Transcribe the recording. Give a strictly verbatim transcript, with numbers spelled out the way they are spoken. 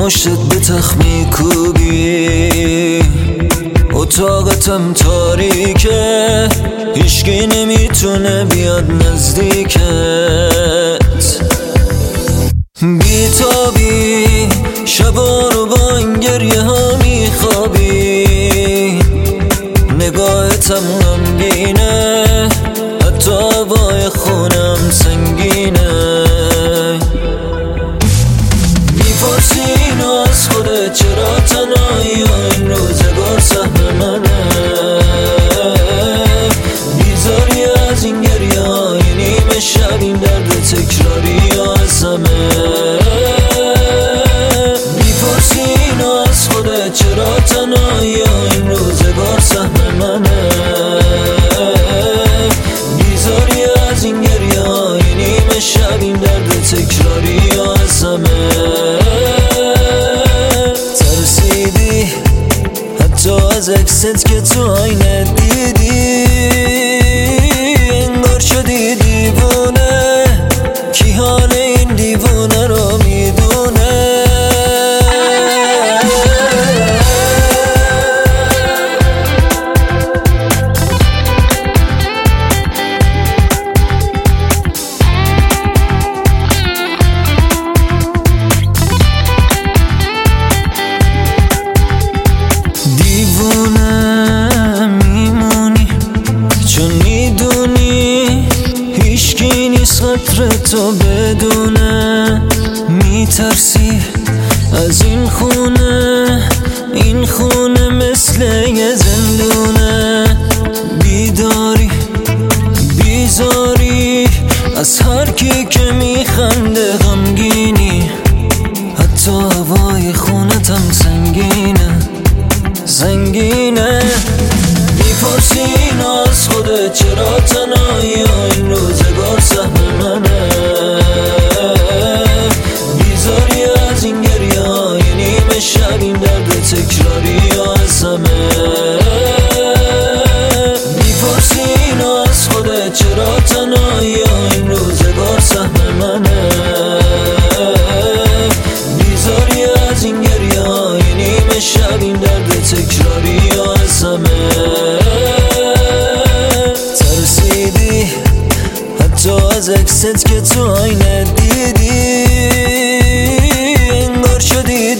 مشتت به تخت میکوبی، اتاقتم تاریکه، هیچکی نمیتونه بیاد نزدیکت. بیتابی شبا رو با این گریه ها میخوابی، نگاهتم غمگینه، حتی هوای خونم سنگینه. میپرسی اینو از خودت چرا تنهایی و این روزگار سهم منه، بیزاری از این گریه های نیمه شب، این درد تکراری یا از همه. میپرسی اینو از خودت چرا تنهایی و این روزگار سهم منه، بیزاری از این گریه های نیمه شب، این درد تکراری یا از همه. ترسیدی حتی از عکست که تو آینه دیدی، انگار شدی دیوونه، کی حال این دیوونه رو میدونه. دیوونه میمونی چون میدونی هیچکی نیست خاطر تو بدونه. میترسی از این خونه، این خونه مثل یه زندونه. بیداری بیزاری از هر کی که میخنده، غمگینی حتی هوای خونتم سنگینه سنگینه. میپرسی اینو از خودت چرا تنهایی و این روزگار سهم منه، بیزاری از این گریه های نیمه شب، این درد تکراری یا از همه. میپرسی اینو از خودت چرا تنهایی و این روزگار سهم منه، بیزاری از این گریه های نیمه شب، این درد تکراری یا از همه. ترسیدی حتی از عکست که تو آینه دیدی، انگار شدی